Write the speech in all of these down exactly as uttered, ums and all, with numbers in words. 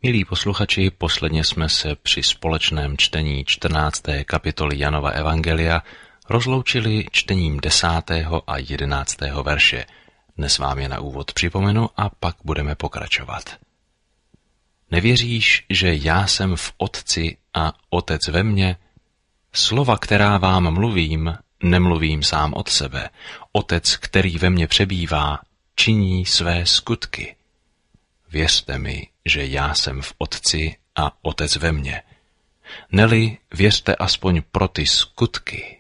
Milí posluchači, posledně jsme se při společném čtení čtrnácté kapitoly Janova evangelia rozloučili čtením desátého a jedenáctého verše. Dnes vám je na úvod připomenu a pak budeme pokračovat. Nevěříš, že já jsem v Otci a Otec ve mně? Slova, která vám mluvím, nemluvím sám od sebe. Otec, který ve mně přebývá, činí své skutky. Věřte mi, že já jsem v Otci a Otec ve mně. Neli, věřte aspoň pro ty skutky.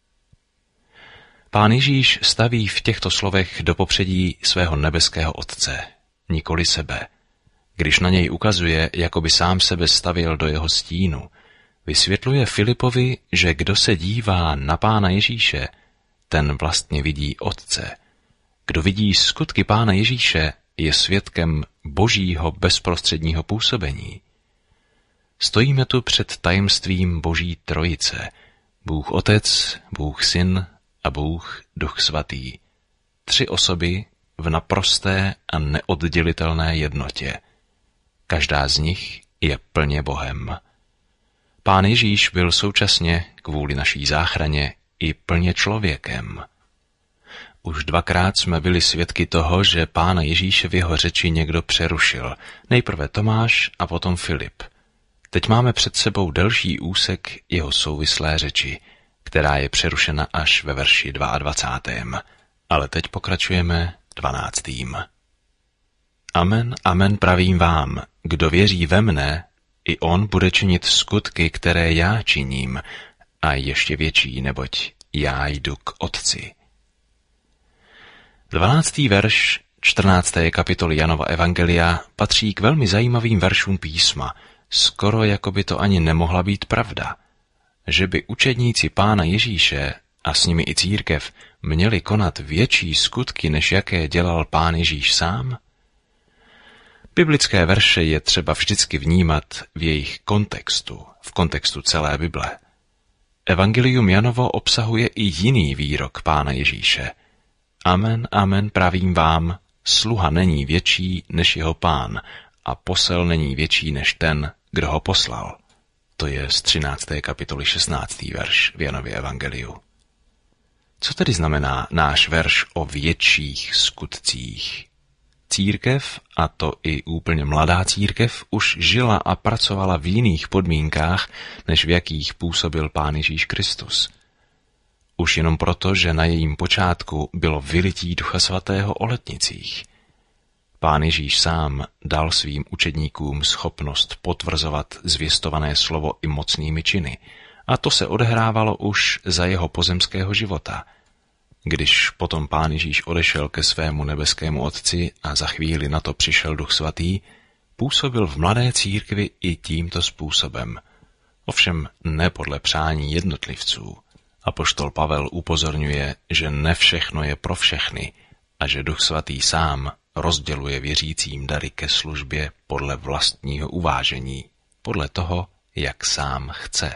Pán Ježíš staví v těchto slovech do popředí svého nebeského Otce, nikoli sebe. Když na něj ukazuje, jako by sám sebe stavěl do jeho stínu, vysvětluje Filipovi, že kdo se dívá na Pána Ježíše, ten vlastně vidí Otce. Kdo vidí skutky Pána Ježíše, je svědkem Božího bezprostředního působení. Stojíme tu před tajemstvím Boží Trojice, Bůh Otec, Bůh Syn a Bůh Duch Svatý. Tři osoby v naprosté a neoddělitelné jednotě. Každá z nich je plně Bohem. Pán Ježíš byl současně, kvůli naší záchraně, i plně člověkem. Už dvakrát jsme byli svědky toho, že Pána Ježíše v jeho řeči někdo přerušil. Nejprve Tomáš a potom Filip. Teď máme před sebou delší úsek jeho souvislé řeči, která je přerušena až ve verši dvacátém druhém Ale teď pokračujeme dvanáctým Amen, amen pravím vám, kdo věří ve mne, i on bude činit skutky, které já činím, a ještě větší, neboť já jdu k Otci. Dvanáctý verš čtrnácté kapitoly Janova evangelia patří k velmi zajímavým veršům písma, skoro jako by to ani nemohla být pravda, že by učedníci Pána Ježíše a s nimi i církev měli konat větší skutky, než jaké dělal Pán Ježíš sám. Biblické verše je třeba vždycky vnímat v jejich kontextu, v kontextu celé Bible. Evangelium Janovo obsahuje i jiný výrok Pána Ježíše. Amen, amen pravím vám, sluha není větší než jeho pán a posel není větší než ten, kdo ho poslal. To je z třinácté kapitoly šestnáctý verš v Janově evangeliu. Co tedy znamená náš verš o větších skutcích? Církev, a to i úplně mladá církev, už žila a pracovala v jiných podmínkách, než v jakých působil Pán Ježíš Kristus. Už jenom proto, že na jejím počátku bylo vylití Ducha Svatého o letnicích. Pán Ježíš sám dal svým učedníkům schopnost potvrzovat zvěstované slovo i mocnými činy, a to se odehrávalo už za jeho pozemského života. Když potom Pán Ježíš odešel ke svému nebeskému Otci a za chvíli na to přišel Duch Svatý, působil v mladé církvi i tímto způsobem. Ovšem ne podle přání jednotlivců. Apoštol Pavel upozorňuje, že ne všechno je pro všechny a že Duch Svatý sám rozděluje věřícím dary ke službě podle vlastního uvážení, podle toho, jak sám chce.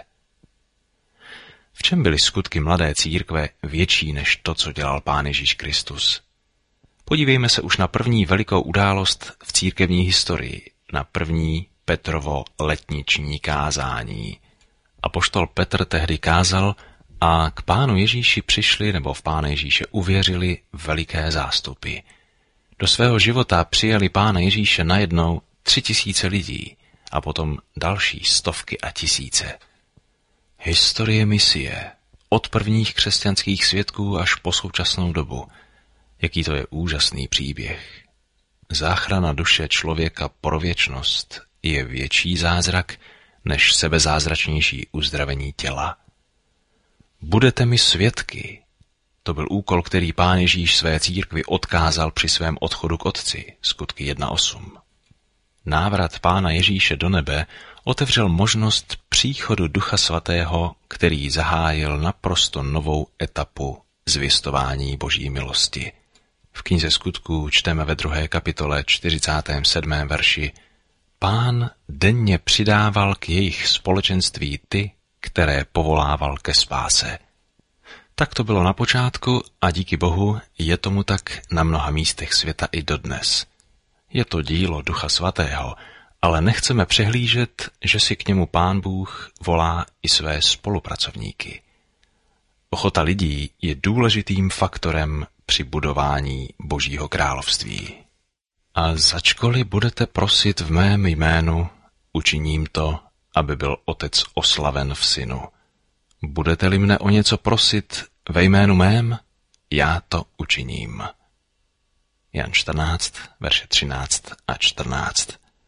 V čem byly skutky mladé církve větší než to, co dělal Pán Ježíš Kristus? Podívejme se už na první velikou událost v církevní historii, na první Petrovo letniční kázání. Apoštol Petr tehdy kázal, a k Pánu Ježíši přišli, nebo v Pána Ježíše uvěřili veliké zástupy. Do svého života přijali Pána Ježíše najednou tři tisíce lidí a potom další stovky a tisíce. Historie misie, od prvních křesťanských svědků až po současnou dobu. Jaký to je úžasný příběh. Záchrana duše člověka pro věčnost je větší zázrak, než sebezázračnější uzdravení těla. Budete mi svědky. To byl úkol, který Pán Ježíš své církvi odkázal při svém odchodu k Otci, skutky jedna osm. Návrat Pána Ježíše do nebe otevřel možnost příchodu Ducha Svatého, který zahájil naprosto novou etapu zvěstování Boží milosti. V knize Skutků čteme ve druhé kapitole čtyřicátém sedmém verši: Pán denně přidával k jejich společenství ty, které povolával ke spáse. Tak to bylo na počátku a díky Bohu je tomu tak na mnoha místech světa i dodnes. Je to dílo Ducha Svatého ale nechceme přehlížet, že si k němu Pán Bůh volá i své spolupracovníky. Ochota lidí je důležitým faktorem při budování Božího království. A začkoli budete prosit v mém jménu, učiním to, aby byl Otec oslaven v Synu. Budete-li mne o něco prosit ve jménu mém, já to učiním. Jan čtrnáct, verše třináct a čtrnáct.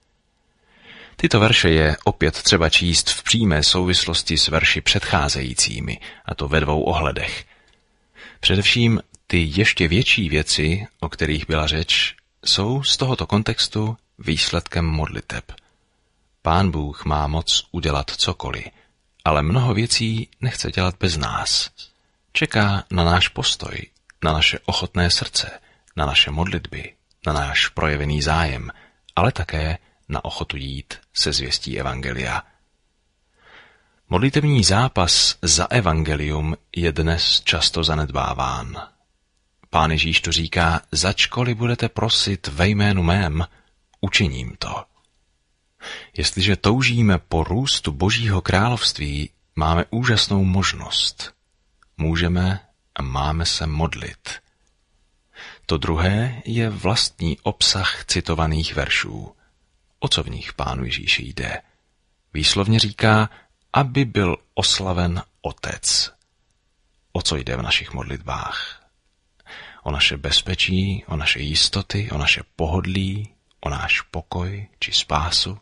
Tyto verše je opět třeba číst v přímé souvislosti s verši předcházejícími, a to ve dvou ohledech. Především ty ještě větší věci, o kterých byla řeč, jsou z tohoto kontextu výsledkem modliteb. Pán Bůh má moc udělat cokoliv, ale mnoho věcí nechce dělat bez nás. Čeká na náš postoj, na naše ochotné srdce, na naše modlitby, na náš projevený zájem, ale také na ochotu jít se zvěstí evangelia. Modlitevní zápas za evangelium je dnes často zanedbáván. Pán Ježíš tu říká, začkoli budete prosit ve jménu mém, učiním to. Jestliže toužíme po růstu Božího království, máme úžasnou možnost. Můžeme a máme se modlit. To druhé je vlastní obsah citovaných veršů. O co v nich Pánu Ježíši jde? Výslovně říká, aby byl oslaven Otec. O co jde v našich modlitbách? O naše bezpečí, o naše jistoty, o naše pohodlí, o náš pokoj či spásu?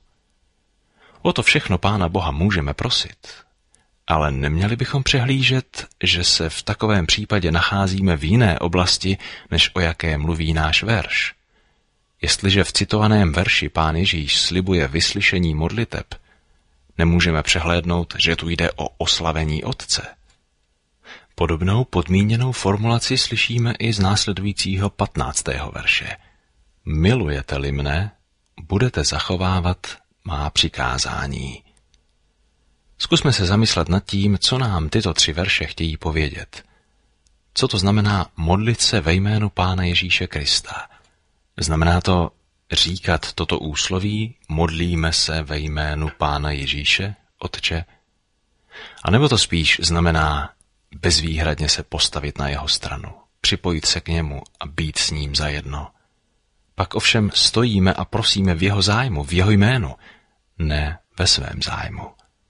O to všechno Pána Boha můžeme prosit. Ale neměli bychom přehlížet, že se v takovém případě nacházíme v jiné oblasti, než o jaké mluví náš verš. Jestliže v citovaném verši Pán Ježíš slibuje vyslyšení modliteb, nemůžeme přehlédnout, že tu jde o oslavení Otce. Podobnou podmíněnou formulaci slyšíme i z následujícího patnáctého verše. Milujete-li mne, budete zachovávat má přikázání. Zkusme se zamyslet nad tím, co nám tyto tři verše chtějí povědět. Co to znamená modlit se ve jménu Pána Ježíše Krista? Znamená to říkat toto úsloví, modlíme se ve jménu Pána Ježíše, Otče? A nebo to spíš znamená bezvýhradně se postavit na jeho stranu, připojit se k němu a být s ním zajedno? Pak ovšem stojíme a prosíme v jeho zájmu, v jeho jménu, ne ve svém zájmu.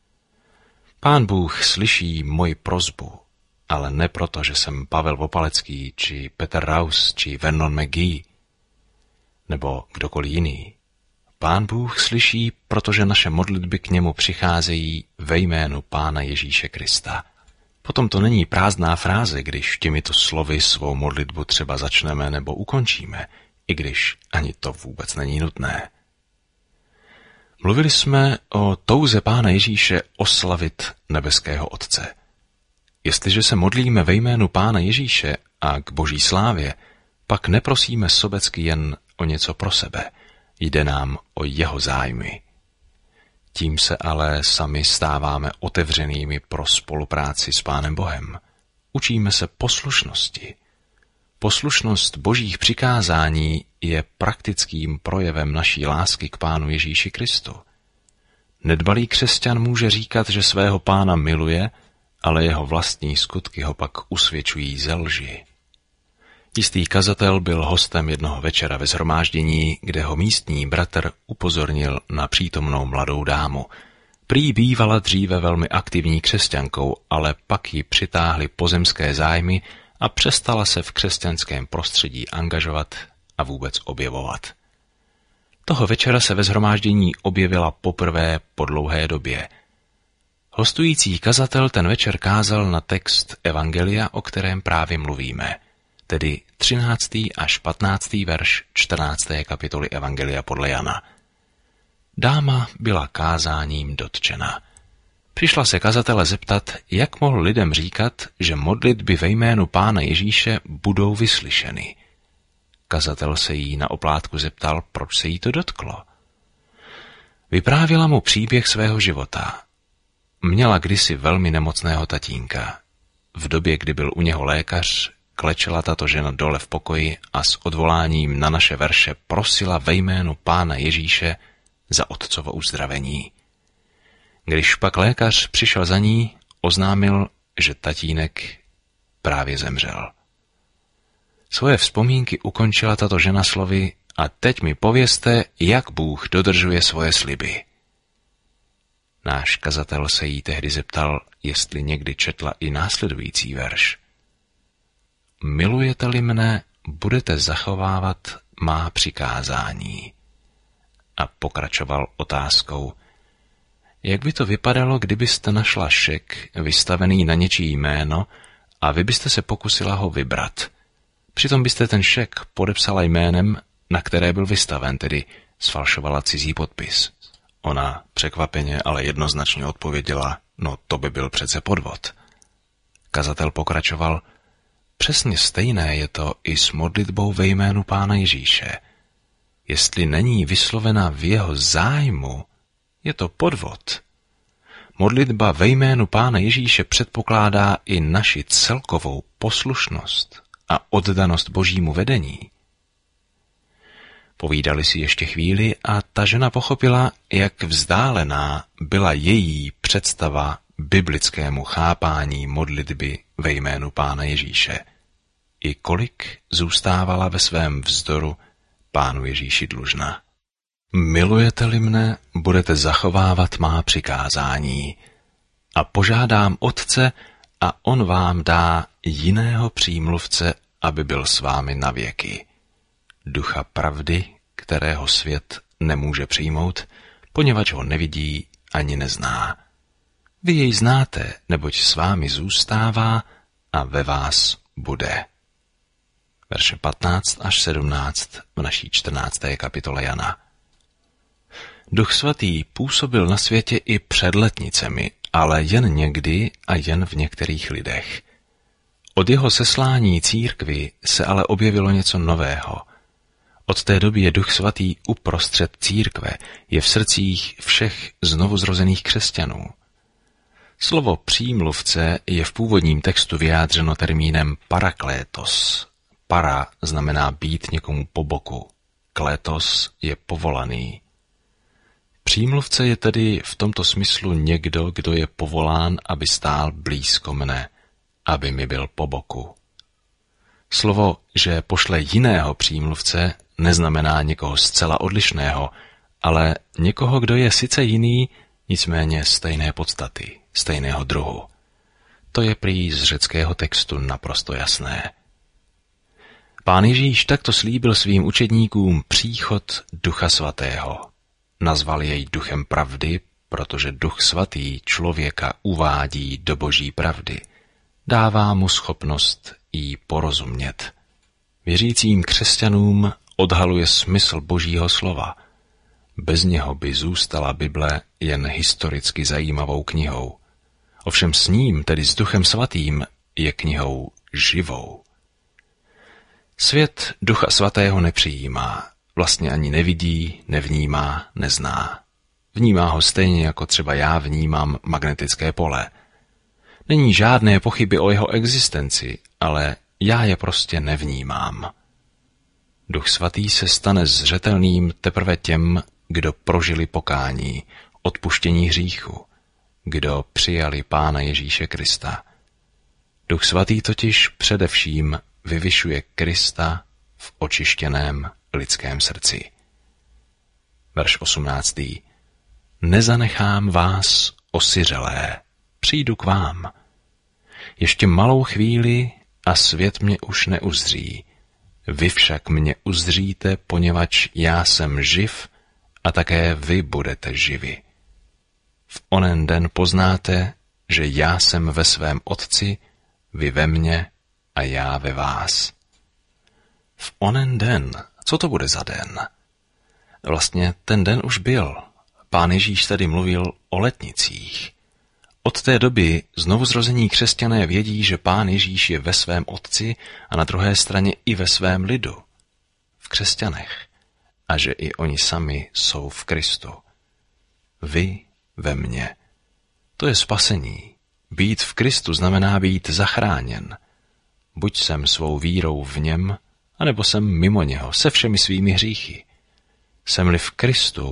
Pán Bůh slyší moji prosbu, ale ne proto, že jsem Pavel Vopalecký, či Peter Raus, či Vernon McGee, nebo kdokoliv jiný. Pán Bůh slyší, protože naše modlitby k němu přicházejí ve jménu Pána Ježíše Krista. Potom to není prázdná fráze, když těmito slovy svou modlitbu třeba začneme nebo ukončíme, i když ani to vůbec není nutné. Mluvili jsme o touze Pána Ježíše oslavit nebeského Otce. Jestliže se modlíme ve jménu Pána Ježíše a k Boží slávě, pak neprosíme sobecky jen o něco pro sebe. Jde nám o jeho zájmy. Tím se ale sami stáváme otevřenými pro spolupráci s Pánem Bohem. Učíme se poslušnosti. Poslušnost Božích přikázání je praktickým projevem naší lásky k Pánu Ježíši Kristu. Nedbalý křesťan může říkat, že svého Pána miluje, ale jeho vlastní skutky ho pak usvědčují ze lži. Jistý kazatel byl hostem jednoho večera ve shromáždění, kde ho místní bratr upozornil na přítomnou mladou dámu. Prý bývala dříve velmi aktivní křesťankou, ale pak ji přitáhly pozemské zájmy a přestala se v křesťanském prostředí angažovat a vůbec objevovat. Toho večera se ve shromáždění objevila poprvé po dlouhé době. Hostující kazatel ten večer kázal na text Evangelia, o kterém právě mluvíme, tedy třináctý až patnáctý verš čtrnácté kapitoly Evangelia podle Jana. Dáma byla kázáním dotčena. Přišla se kazatele zeptat, jak mohl lidem říkat, že modlitby ve jménu Pána Ježíše budou vyslyšeny. Kazatel se jí na oplátku zeptal, proč se jí to dotklo. Vyprávěla mu příběh svého života. Měla kdysi velmi nemocného tatínka. V době, kdy byl u něho lékař, klečela tato žena dole v pokoji a s odvoláním na naše verše prosila ve jménu Pána Ježíše, za otcovo uzdravení. Když pak lékař přišel za ní, oznámil, že tatínek právě zemřel. Svoje vzpomínky ukončila tato žena slovy: a teď mi povězte, jak Bůh dodržuje svoje sliby. Náš kazatel se jí tehdy zeptal, jestli někdy četla i následující verš. Milujete-li mne, budete zachovávat má přikázání. A pokračoval otázkou: jak by to vypadalo, kdybyste našla šek vystavený na něčí jméno a vy byste se pokusila ho vybrat? Přitom byste ten šek podepsala jménem, na které byl vystaven, tedy sfalšovala cizí podpis. Ona překvapeně, ale jednoznačně odpověděla: no to by byl přece podvod. Kazatel pokračoval: přesně stejné je to i s modlitbou ve jménu Pána Ježíše. Jestli není vyslovena v jeho zájmu, je to podvod. Modlitba ve jménu Pána Ježíše předpokládá i naši celkovou poslušnost a oddanost Božímu vedení. Povídali si ještě chvíli a ta žena pochopila, jak vzdálená byla její představa biblickému chápání modlitby ve jménu Pána Ježíše. I kolik zůstávala ve svém vzdoru Pánu Ježíši dlužna. Milujete-li mne, budete zachovávat má přikázání. A požádám Otce, a on vám dá jiného přímluvce, aby byl s vámi navěky. Ducha pravdy, kterého svět nemůže přijmout, poněvadž ho nevidí ani nezná. Vy jej znáte, neboť s vámi zůstává a ve vás bude. Verše patnáct až sedmnáct v naší čtrnácté kapitole Jana. Duch svatý působil na světě i před letnicemi, ale jen někdy a jen v některých lidech. Od jeho seslání církvi se ale objevilo něco nového. Od té doby je Duch svatý uprostřed církve, je v srdcích všech znovuzrozených křesťanů. Slovo přímluvce je v původním textu vyjádřeno termínem paraklétos. Para znamená být někomu po boku. Klétos je povolaný. Přímluvce je tedy v tomto smyslu někdo, kdo je povolán, aby stál blízko mne, aby mi byl po boku. Slovo, že pošle jiného přímluvce, neznamená někoho zcela odlišného, ale někoho, kdo je sice jiný, nicméně stejné podstaty, stejného druhu. To je prý z řeckého textu naprosto jasné. Pán Ježíš takto slíbil svým učedníkům příchod Ducha svatého. Nazval jej Duchem pravdy, protože Duch svatý člověka uvádí do Boží pravdy. Dává mu schopnost jí porozumět. Věřícím křesťanům odhaluje smysl Božího slova. Bez něho by zůstala Bible jen historicky zajímavou knihou. Ovšem s ním, tedy s Duchem svatým, je knihou živou. Svět Ducha svatého nepřijímá, vlastně ani nevidí, nevnímá, nezná. Vnímá ho stejně, jako třeba já vnímám magnetické pole. Není žádné pochyby o jeho existenci, ale já je prostě nevnímám. Duch svatý se stane zřetelným teprve těm, kdo prožili pokání, odpuštění hříchu, kdo přijali Pána Ježíše Krista. Duch svatý totiž především vyvyšuje Krista v očištěném lidském srdci. Verš osmnáctý. Nezanechám vás osiřelé, přijdu k vám. Ještě malou chvíli a svět mě už neuzří. Vy však mě uzříte, poněvadž já jsem živ a také vy budete živi. V onen den poznáte, že já jsem ve svém Otci, vy ve mně a já ve vás. V onen den, co to bude za den? Vlastně ten den už byl. Pán Ježíš tady mluvil o letnicích. Od té doby znovuzrození křesťané vědí, že Pán Ježíš je ve svém Otci a na druhé straně i ve svém lidu, v křesťanech, a že i oni sami jsou v Kristu. Vy ve mně. To je spasení. Být v Kristu znamená být zachráněn. Buď jsem svou vírou v něm, anebo jsem mimo něho, se všemi svými hříchy. Jsem-li v Kristu,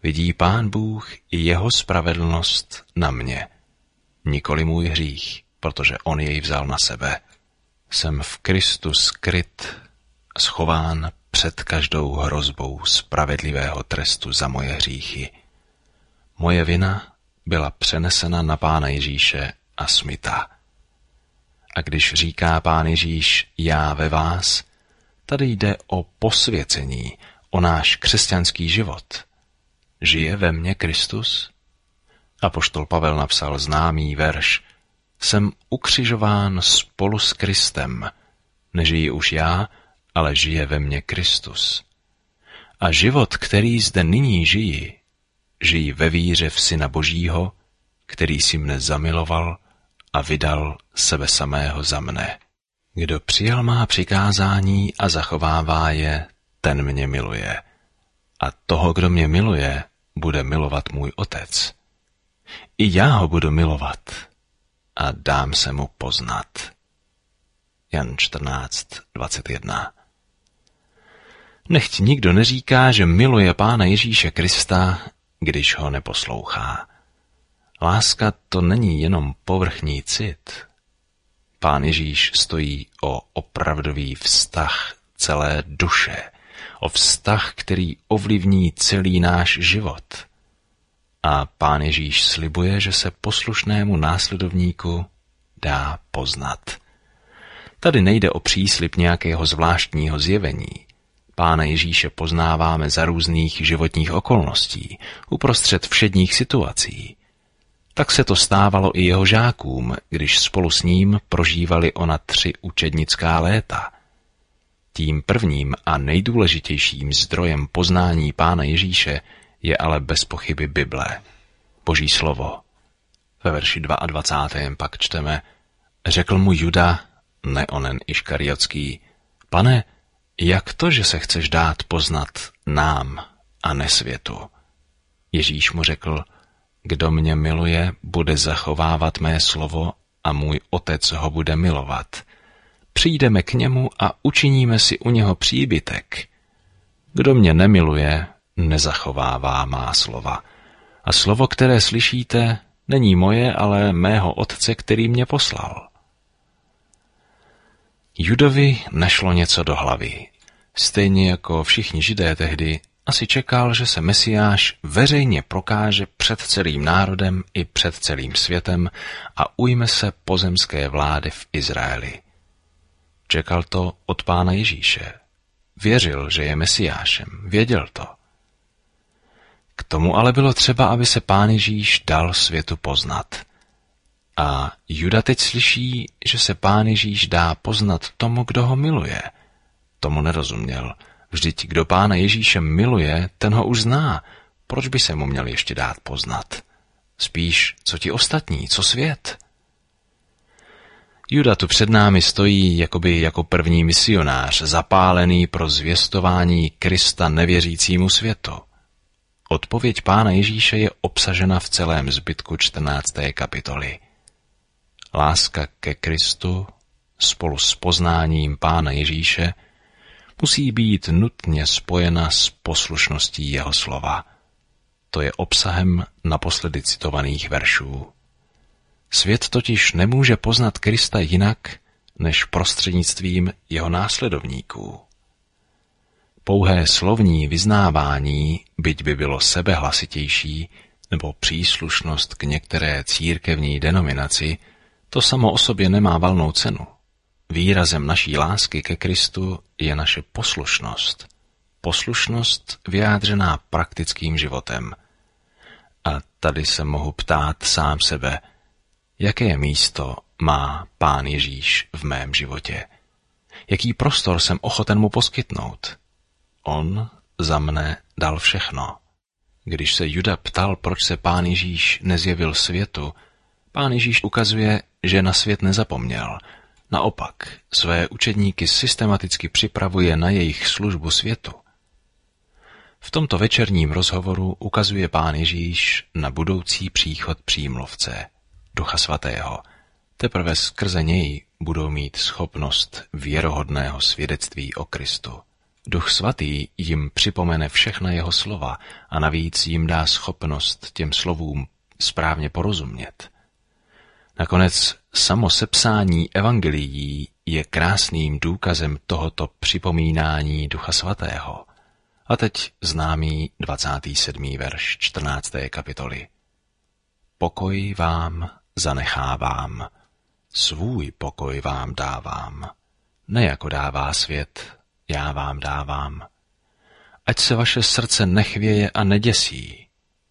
vidí Pán Bůh i jeho spravedlnost na mě, nikoli můj hřích, protože on jej vzal na sebe. Jsem v Kristu skryt, schován před každou hrozbou spravedlivého trestu za moje hříchy. Moje vina byla přenesena na Pána Ježíše a smyta. A když říká Pán Ježíš já ve vás, tady jde o posvěcení, o náš křesťanský život. Žije ve mně Kristus? Apoštol Pavel napsal známý verš: Jsem ukřižován spolu s Kristem, nežiji už já, ale žije ve mně Kristus. A život, který zde nyní žiji, žiji ve víře v Syna Božího, který si mne zamiloval a vydal sebe samého za mne. Kdo přijal má přikázání a zachovává je, ten mě miluje. A toho, kdo mě miluje, bude milovat můj Otec. I já ho budu milovat a dám se mu poznat. Jan čtrnáct dvacet jedna. Nechť nikdo neříká, že miluje Pána Ježíše Krista, když ho neposlouchá. Láska to není jenom povrchní cit. Pán Ježíš stojí o opravdový vztah celé duše, o vztah, který ovlivní celý náš život. A Pán Ježíš slibuje, že se poslušnému následovníku dá poznat. Tady nejde o příslib nějakého zvláštního zjevení. Pána Ježíše poznáváme za různých životních okolností, uprostřed všedních situací. Tak se to stávalo i jeho žákům, když spolu s ním prožívali ona tři učednická léta. Tím prvním a nejdůležitějším zdrojem poznání Pána Ježíše je ale bez pochyby Bible, Boží slovo. Ve verši dvacátém druhém pak čteme: Řekl mu Juda, ne onen Iškariotský: Pane, jak to, že se chceš dát poznat nám a ne světu? Ježíš mu řekl: Kdo mě miluje, bude zachovávat mé slovo a můj Otec ho bude milovat. Přijdeme k němu a učiníme si u něho příbytek. Kdo mě nemiluje, nezachovává má slova. A slovo, které slyšíte, není moje, ale mého Otce, který mě poslal. Judovi nešlo něco do hlavy. Stejně jako všichni Židé tehdy, asi čekal, že se Mesiáš veřejně prokáže před celým národem i před celým světem a ujme se pozemské vlády v Izraeli. Čekal to od Pána Ježíše. Věřil, že je Mesiášem, věděl to. K tomu ale bylo třeba, aby se Pán Ježíš dal světu poznat. A Juda teď slyší, že se Pán Ježíš dá poznat tomu, kdo ho miluje. Tomu nerozuměl. Vždyť kdo Pána Ježíše miluje, ten ho už zná. Proč by se mu měl ještě dát poznat? Spíš, co ti ostatní, co svět? Juda tu před námi stojí jakoby jako první misionář, zapálený pro zvěstování Krista nevěřícímu světu. Odpověď Pána Ježíše je obsažena v celém zbytku čtrnácté kapitoly. Láska ke Kristu spolu s poznáním Pána Ježíše musí být nutně spojena s poslušností jeho slova. To je obsahem naposledy citovaných veršů. Svět totiž nemůže poznat Krista jinak, než prostřednictvím jeho následovníků. Pouhé slovní vyznávání, byť by bylo sebehlasitější, nebo příslušnost k některé církevní denominaci, to samo o sobě nemá valnou cenu. Výrazem naší lásky ke Kristu je naše poslušnost. Poslušnost vyjádřená praktickým životem. A tady se mohu ptát sám sebe, jaké místo má Pán Ježíš v mém životě? Jaký prostor jsem ochoten mu poskytnout? On za mne dal všechno. Když se Juda ptal, proč se Pán Ježíš nezjevil světu, Pán Ježíš ukazuje, že na svět nezapomněl. Naopak, své učedníky systematicky připravuje na jejich službu světu. V tomto večerním rozhovoru ukazuje Pán Ježíš na budoucí příchod přímluvce, Ducha Svatého. Teprve skrze něj budou mít schopnost věrohodného svědectví o Kristu. Duch svatý jim připomene všechna jeho slova a navíc jim dá schopnost těm slovům správně porozumět. Nakonec samo sepsání evangelií je krásným důkazem tohoto připomínání Ducha svatého. A teď známý dvacátý sedmý verš čtrnácté kapitoly. Pokoj vám zanechávám, svůj pokoj vám dávám. Ne jako dává svět, já vám dávám. Ať se vaše srdce nechvěje a neděsí.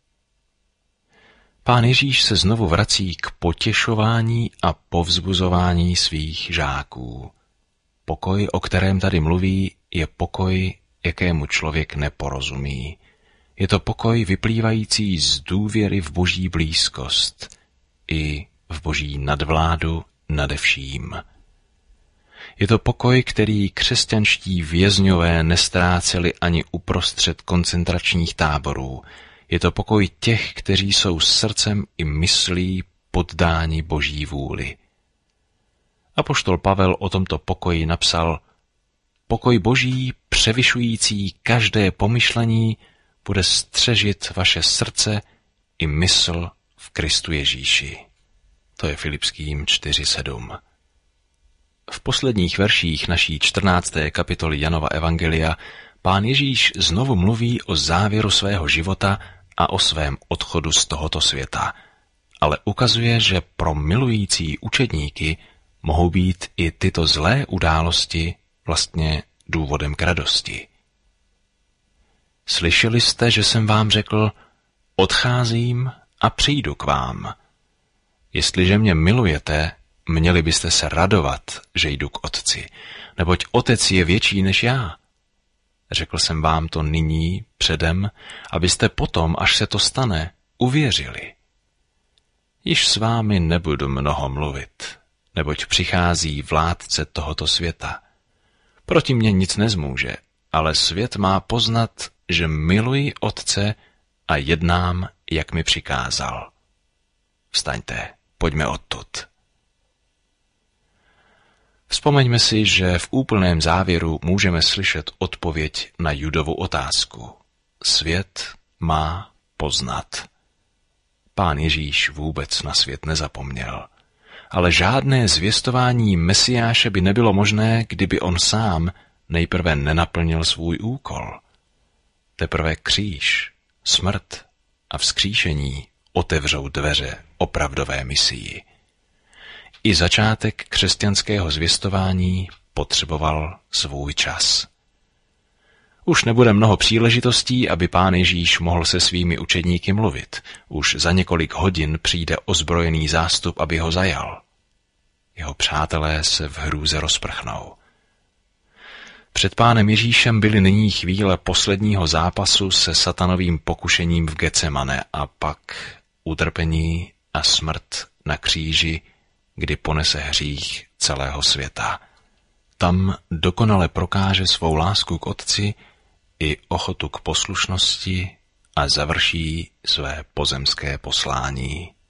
Pán Ježíš se znovu vrací k potěšování a povzbuzování svých žáků. Pokoj, o kterém tady mluví, je pokoj, jakému člověk neporozumí. Je to pokoj vyplývající z důvěry v Boží blízkost i v Boží nadvládu nade vším. Je to pokoj, který křesťanští vězňové nestráceli ani uprostřed koncentračních táborů. Je to pokoj těch, kteří jsou srdcem i myslí poddáni Boží vůli. Apoštol Pavel o tomto pokoji napsal: Pokoj Boží, převyšující každé pomyšlení, bude střežit vaše srdce i mysl v Kristu Ježíši. To je Filipským čtyři sedm. V posledních verších naší čtrnácté kapitoly Janova evangelia Pán Ježíš znovu mluví o závěru svého života a o svém odchodu z tohoto světa, ale ukazuje, že pro milující učedníky mohou být i tyto zlé události vlastně důvodem k radosti. Slyšeli jste, že jsem vám řekl, odcházím a přijdu k vám. Jestliže mě milujete, měli byste se radovat, že jdu k Otci, neboť Otec je větší než já. Řekl jsem vám to nyní předem, abyste potom, až se to stane, uvěřili. Již s vámi nebudu mnoho mluvit, neboť přichází vládce tohoto světa. Proti mně nic nezmůže, ale svět má poznat, že miluji Otce a jednám, jak mi přikázal. Vstaňte, pojďme odtud. Vzpomeňme si, že v úplném závěru můžeme slyšet odpověď na Judovu otázku. Svět má poznat. Pán Ježíš vůbec na svět nezapomněl, ale žádné zvěstování Mesiáše by nebylo možné, kdyby on sám nejprve nenaplnil svůj úkol. Teprve kříž, smrt a vzkříšení otevřou dveře opravdové misii. I začátek křesťanského zvěstování potřeboval svůj čas. Už nebude mnoho příležitostí, aby Pán Ježíš mohl se svými učedníky mluvit. Už za několik hodin přijde ozbrojený zástup, aby ho zajal. Jeho přátelé se v hrůze rozprchnou. Před Pánem Ježíšem byly nyní chvíle posledního zápasu se satanovým pokušením v Getsemane a pak utrpení a smrt na kříži, kdy ponese hřích celého světa. Tam dokonale prokáže svou lásku k Otci i ochotu k poslušnosti a završí své pozemské poslání.